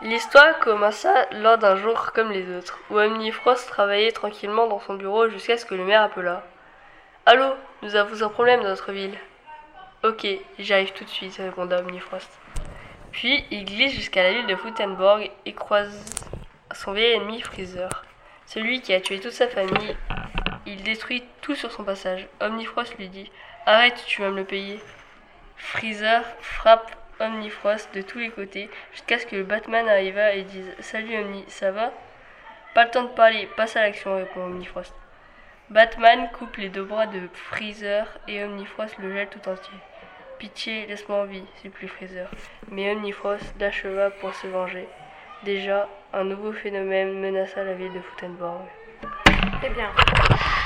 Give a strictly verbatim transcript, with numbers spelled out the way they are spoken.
L'histoire commença lors d'un jour comme les autres, où Omnifrost travaillait tranquillement dans son bureau jusqu'à ce que le maire appela. « Allô, nous avons un problème dans notre ville. »« Ok, j'arrive tout de suite, » répondit Omnifrost. Puis il glisse jusqu'à la ville de Footenborg et croise son vieil ennemi Freezer. Celui qui a tué toute sa famille, il détruit tout sur son passage. Omnifrost lui dit « Arrête, tu vas me le payer. » Freezer frappe Omnifrost de tous les côtés jusqu'à ce que le Batman arriva et dise « Salut Omni, ça va ?»« Pas le temps de parler, passe à l'action, » répond Omnifrost. Batman coupe les deux bras de Freezer et Omnifrost le gèle tout entier. « Pitié, laisse-moi en vie, supplie Freezer. » Mais Omnifrost l'acheva pour se venger. Déjà, un nouveau phénomène menaça la ville de Footenborg. Eh bien,